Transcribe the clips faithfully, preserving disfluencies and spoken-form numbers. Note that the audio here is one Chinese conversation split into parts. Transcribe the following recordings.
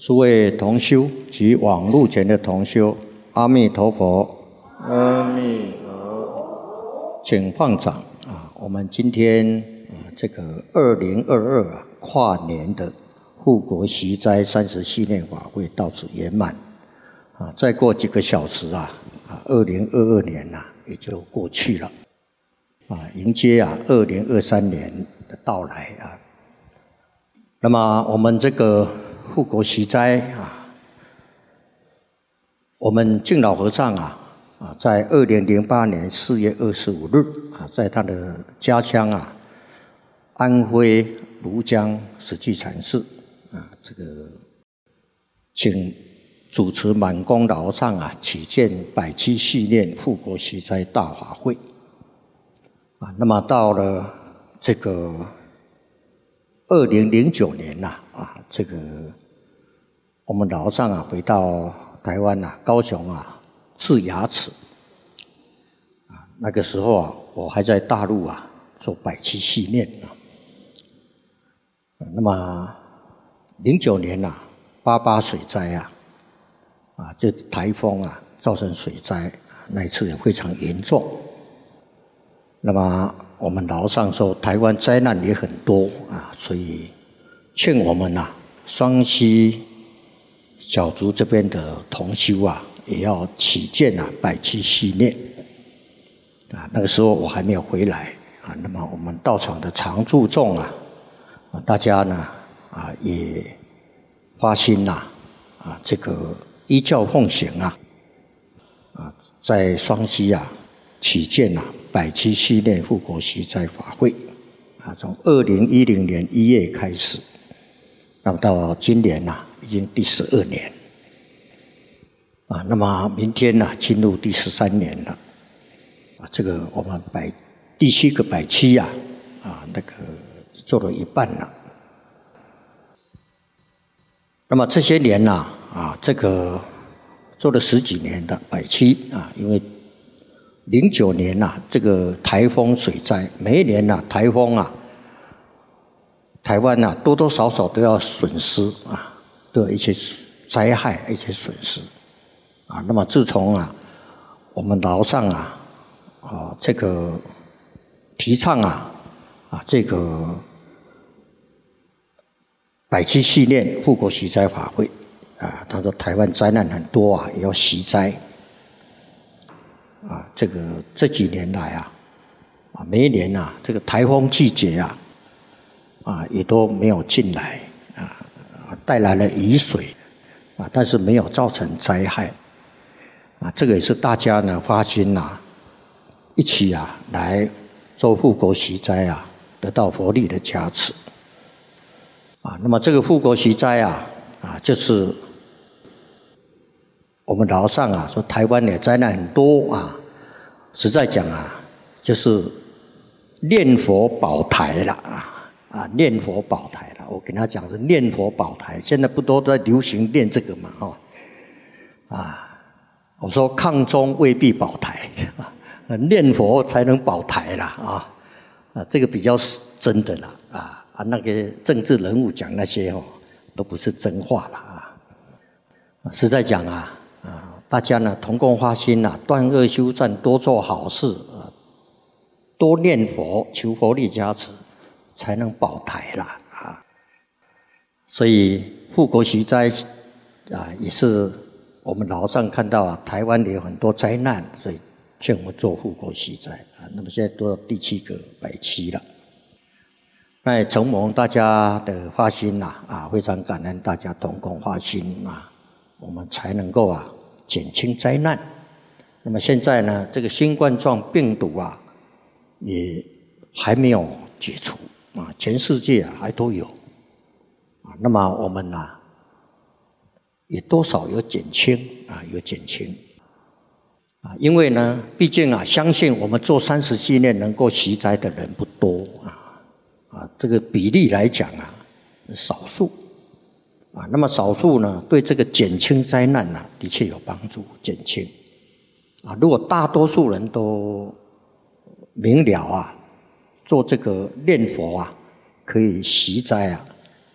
诸位同修及网路前的同修，阿弥陀佛。 阿弥陀佛。 请放掌啊！我们今天啊，这个二零二二啊跨年的护国习斋三十系列法会到此圆满啊！再过几个小时啊，啊，二零二二年呐、啊、也就过去了啊，迎接啊二零二三年的到来啊。那么我们这个护国习斋啊，我们敬老和尚啊啊，在二零零八年四月二十五日啊，在他的家乡啊安徽庐江实际禅寺啊，这个请主持满功老和尚啊起见百七系列护国习斋大法会啊。那么到了这个二零零九年呐啊，这个我们老和尚啊回到台湾呐、啊，高雄啊治牙齿啊。那个时候啊，我还在大陆啊做百七系列啊。那么零九年呐、啊，八八水灾啊，啊，这台风啊造成水灾，那一次也非常严重。那么我们老和尚说，台湾灾难也很多啊，所以劝我们呐、啊，双溪小竹这边的同修啊，也要起见啊百七系列啊。那个时候我还没有回来啊。那么我们道场的常住众啊，啊大家呢啊也发心呐 啊, 啊，这个依教奉行啊啊，在双溪啊起见啊百七系列护国习斋法会啊，从二零一零年一月开始，那么到今年呐、啊，已经第十二年啊。那么明天呢、啊，进入第十三年了啊。这个我们百第七个百七呀啊，啊，那个做了一半了。那么这些年呐 啊, 啊，这个做了十几年的百七啊，因为零九年呐、啊，这个台风水灾，每一年呐、啊，台风啊，台湾呐、啊、多多少少都要损失啊，都有一些灾害，一些损失啊。那么自从啊，我们老和尚啊啊这个提倡啊啊这个百七系列护国习斋法会啊，他说台湾灾难很多啊，也要习斋。啊，这个这几年来啊，啊，每一年啊，这个台风季节啊，啊，也都没有进来啊，带来了雨水啊，但是没有造成灾害啊。这个也是大家呢发心呐，一起啊来做护国习斋啊，得到佛力的加持啊。那么这个护国习斋啊，啊，就是我们老和尚啊说，台湾的灾难很多啊，实在讲啊，就是念佛保台了啊啊，念佛保台了。我跟他讲是念佛保台，现在不都在流行念这个嘛哈啊，我说抗中未必保台啊，念佛才能保台啦啊啊，这个比较是真的啦啊啊，那个政治人物讲那些哦，都不是真话啦啊，实在讲啊。啊，大家呢同共发心呐、啊，断恶修善，多做好事啊，多念佛，求佛力加持，才能保台啦啊。所以护国习斋啊，也是我们老和尚看到啊，台湾有很多灾难，所以劝我们做护国习斋啊。那么现在都到第七个百七了，那也承蒙大家的发心呐啊，非常感恩大家同共发心啊。我们才能够啊减轻灾难。那么现在呢，这个新冠状病毒啊，也还没有解除啊，全世界啊还都有啊。那么我们呢，也多少有减轻啊，有减轻啊。因为呢，毕竟啊，相信我们做三十系列能够习斋的人不多啊啊，这个比例来讲啊，少数。啊，那么少数呢，对这个减轻灾难呢、啊，的确有帮助，减轻。啊，如果大多数人都明了啊，做这个念佛啊，可以习斋啊，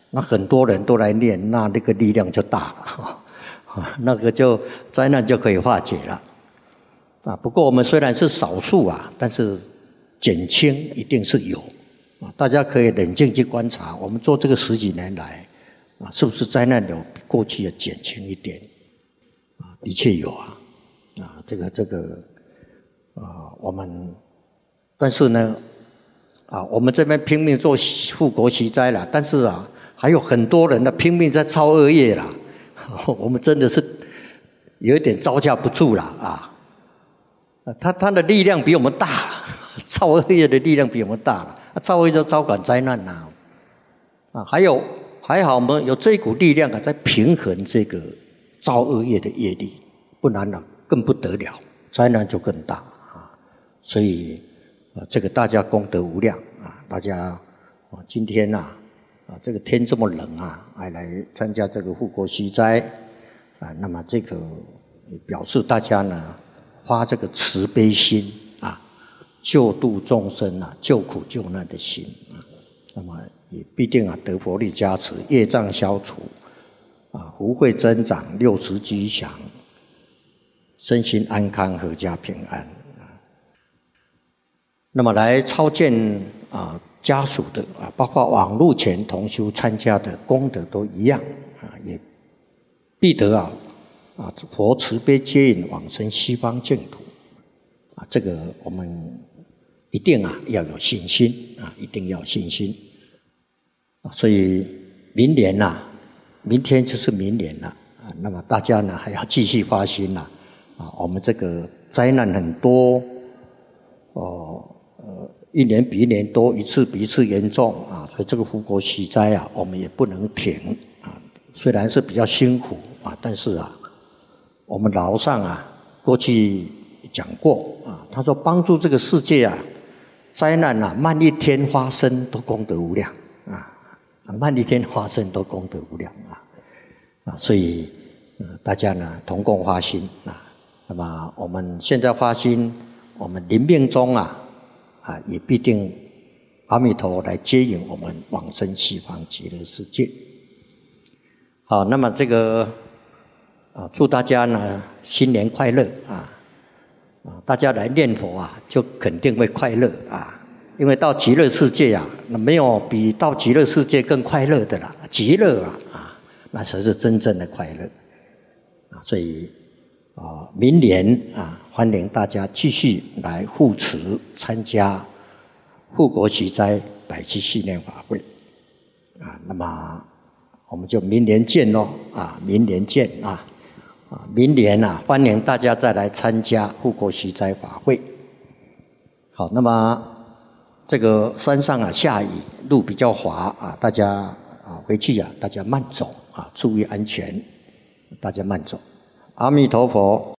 那很多人都来念，那那个力量就大了，啊，那个就灾难就可以化解了。啊，不过我们虽然是少数啊，但是减轻一定是有啊。大家可以冷静去观察，我们做这个十几年来啊，是不是灾难有比过去的减轻一点？啊，的确有啊。啊，这个这个啊，我们但是呢，啊，我们这边拼命做护国息灾了，但是啊，还有很多人呢拼命在造恶业啦，我们真的是有一点招架不住了啊。他他的力量比我们大，造恶业的力量比我们大了，造恶业就招感灾难呐，啊，还有还好我们有这一股力量啊，在平衡这个造恶业的业力，不然呢更不得了，灾难就更大啊。所以啊，这个大家功德无量啊，大家啊今天呐啊这个天这么冷啊，还来参加这个护国息灾啊，那么这个表示大家呢。发这个慈悲心啊，救度众生啊，救苦救难的心啊，那么也必定啊得佛力加持，业障消除啊，福慧增长，六时吉祥，身心安康，阖家平安啊。那么来超荐啊家属的啊，包括网路前同修参加的功德都一样啊，也必得啊。啊，佛慈悲接引往生西方净土，啊，这个我们一定啊要有信心啊，一定要有信心啊。所以明年呐、啊，明天就是明年了啊。那么大家呢还要继续发心呐啊。我们这个灾难很多，哦呃，一年比一年多，一次比一次严重啊。所以这个护国息灾啊，我们也不能停啊。虽然是比较辛苦啊，但是啊。我们老上啊，过去讲过啊，他说帮助这个世界啊，灾难啊，慢一天发生都功德无量啊，慢一天发生都功德无量啊啊，所以呃大家呢同共发心啊，那么我们现在发心，我们临命中啊啊也必定阿弥陀来接引我们往生西方极乐世界。好，那么这个。啊，祝大家呢新年快乐啊！啊，大家来念佛啊，就肯定会快乐啊，因为到极乐世界啊，那没有比到极乐世界更快乐的啦，极乐啊啊，那才是真正的快乐啊！所以啊，明年啊，欢迎大家继续来护持参加护国息灾百期系念法会啊，那么我们就明年见咯啊，明年见啊！啊，明年啊，欢迎大家再来参加护国息灾法会。好，那么这个山上啊下雨，路比较滑啊，大家啊回去啊，大家慢走啊，注意安全，大家慢走。阿弥陀佛。